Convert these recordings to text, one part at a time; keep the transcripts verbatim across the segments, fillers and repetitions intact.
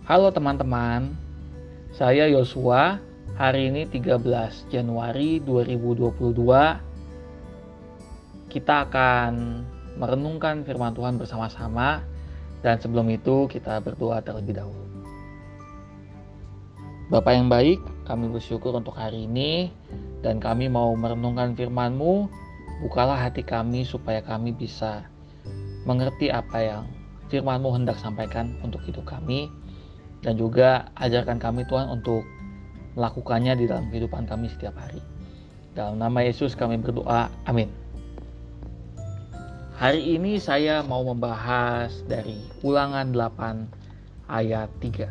Halo teman-teman, saya Yosua. Hari ini tiga belas Januari dua ribu dua puluh dua. Kita akan merenungkan firman Tuhan bersama-sama. Dan sebelum itu kita berdoa terlebih dahulu. Bapa yang baik, kami bersyukur untuk hari ini. Dan kami mau merenungkan firman-Mu. Bukalah hati kami supaya kami bisa mengerti apa yang firman-Mu hendak sampaikan untuk hidup kami. Dan juga ajarkan kami Tuhan untuk melakukannya di dalam kehidupan kami setiap hari. Dalam nama Yesus kami berdoa, amin. Hari ini saya mau membahas dari Ulangan delapan ayat tiga.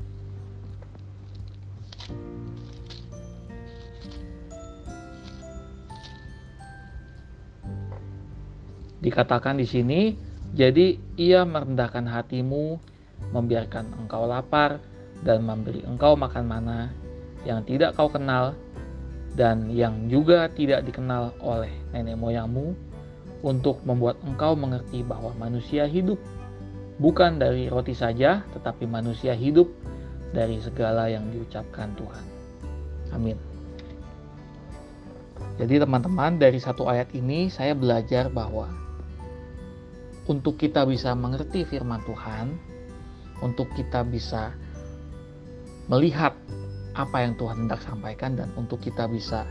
Dikatakan di sini, jadi ia merendahkan hatimu, membiarkan engkau lapar, dan memberi engkau makan mana yang tidak kau kenal, dan yang juga tidak dikenal oleh nenek moyangmu, untuk membuat engkau mengerti bahwa manusia hidup bukan dari roti saja, tetapi manusia hidup dari segala yang diucapkan Tuhan. Amin. Jadi teman-teman, dari satu ayat ini saya belajar bahwa untuk kita bisa mengerti firman Tuhan, untuk kita bisa melihat apa yang Tuhan hendak sampaikan, dan untuk kita bisa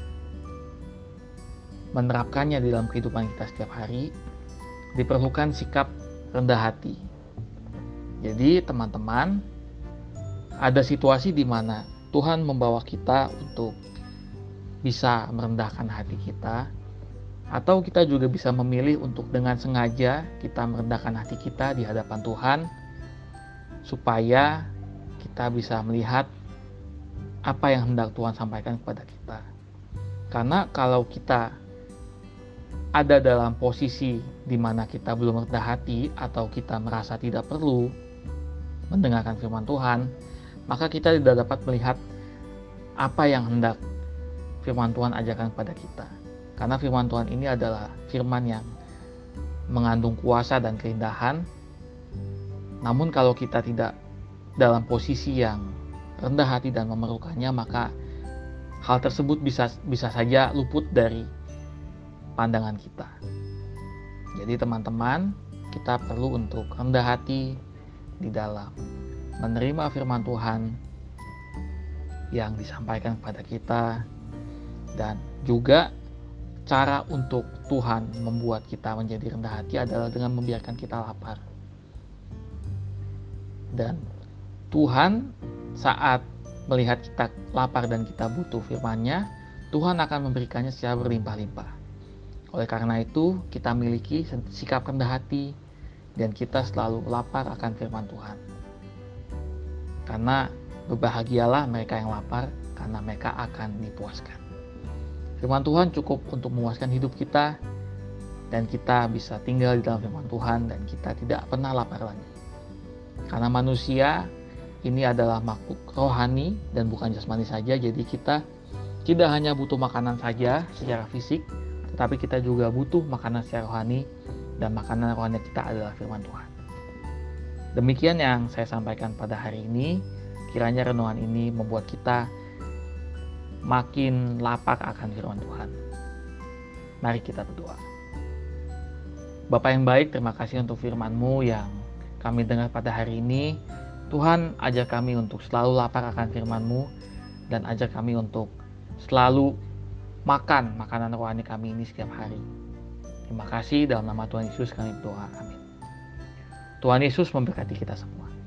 menerapkannya di dalam kehidupan kita setiap hari, diperlukan sikap rendah hati. Jadi teman-teman, ada situasi di mana Tuhan membawa kita untuk bisa merendahkan hati kita, atau kita juga bisa memilih untuk dengan sengaja kita merendahkan hati kita di hadapan Tuhan, supaya kita bisa melihat apa yang hendak Tuhan sampaikan kepada kita. Karena kalau kita ada dalam posisi di mana kita belum rendah hati, atau kita merasa tidak perlu mendengarkan firman Tuhan, maka kita tidak dapat melihat apa yang hendak firman Tuhan ajarkan kepada kita. Karena firman Tuhan ini adalah firman yang mengandung kuasa dan keindahan. Namun kalau kita tidak dalam posisi yang rendah hati dan memerlukannya, maka hal tersebut bisa bisa saja luput dari pandangan kita. Jadi teman-teman, kita perlu untuk rendah hati di dalam menerima firman Tuhan yang disampaikan kepada kita, dan juga cara untuk Tuhan membuat kita menjadi rendah hati adalah dengan membiarkan kita lapar. Dan Tuhan saat melihat kita lapar dan kita butuh firman-Nya, Tuhan akan memberikannya secara berlimpah-limpah. Oleh karena itu, kita miliki sikap rendah hati dan kita selalu lapar akan firman Tuhan. Karena berbahagialah mereka yang lapar, karena mereka akan dipuaskan. Firman Tuhan cukup untuk memuaskan hidup kita, dan kita bisa tinggal di dalam firman Tuhan dan kita tidak pernah lapar lagi. Karena manusia ini adalah makhluk rohani dan bukan jasmani saja, jadi kita tidak hanya butuh makanan saja secara fisik, tetapi kita juga butuh makanan secara rohani, dan makanan rohani kita adalah firman Tuhan. Demikian yang saya sampaikan pada hari ini. Kiranya renungan ini membuat kita makin lapar akan firman Tuhan. Mari kita berdoa. Bapa yang baik, terima kasih untuk firman-Mu yang kami dengar pada hari ini. Tuhan, ajar kami untuk selalu lapar akan firman-Mu, dan ajar kami untuk selalu makan makanan rohani kami ini setiap hari. Terima kasih, dalam nama Tuhan Yesus kami berdoa, amin. Tuhan Yesus memberkati kita semua.